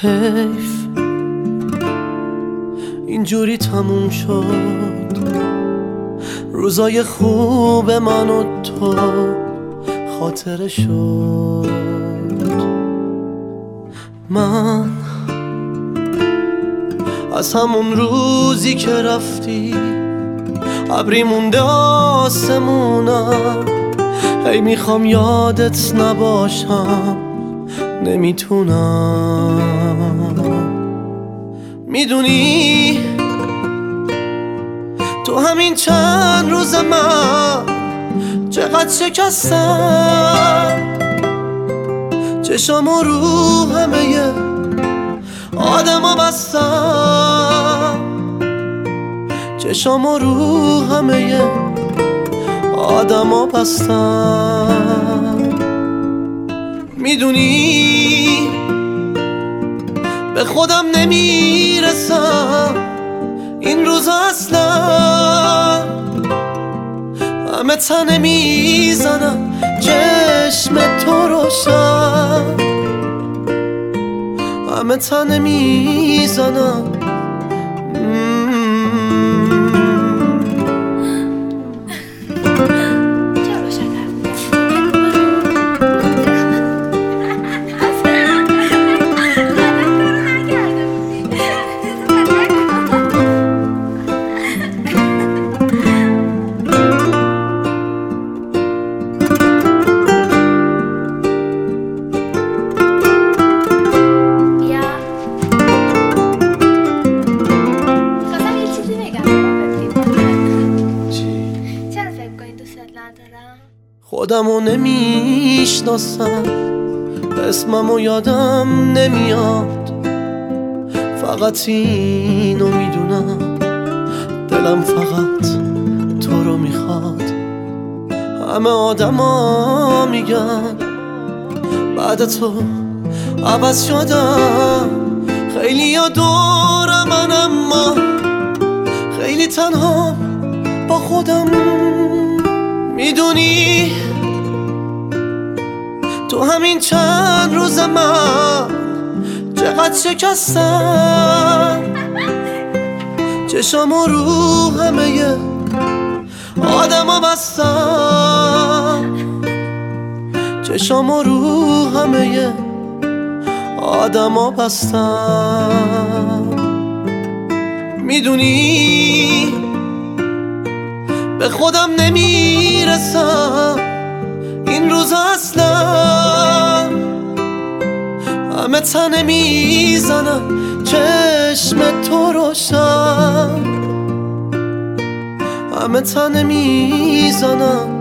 حیف اینجوری تموم شد روزای خوب من و تو خاطره شد. من از همون روزی که رفتی ابری مونده آسمونم، هی میخوام یادت نباشم نمیتونم. میدونی تو همین چند روز من چقدر شکستم، چشامو رو همه آدما بستم، چشامو رو همه آدما بستم. میدونی به خودم نمیرسم این روز اصلا، همه تنه میزنم چشم تو روشن، همه تنه میزنم. خودمو نمیشناسم، اسممو یادم نمیاد، فقط اینو میدونم دلم فقط تو رو میخواد. همه آدما میگن بعد تو عوض شدم، خیلی ها دور من اما خیلی تنها با خودم. میدونی تو همین چند روز من چقدر شکستم، چشامو رو همه آدما بستم، چشامو رو همه آدما بستم. میدونی به خودم نمیرسم این روز اصلا، همه تنه میزنم چشم تو روشن، همه تنه میزنم.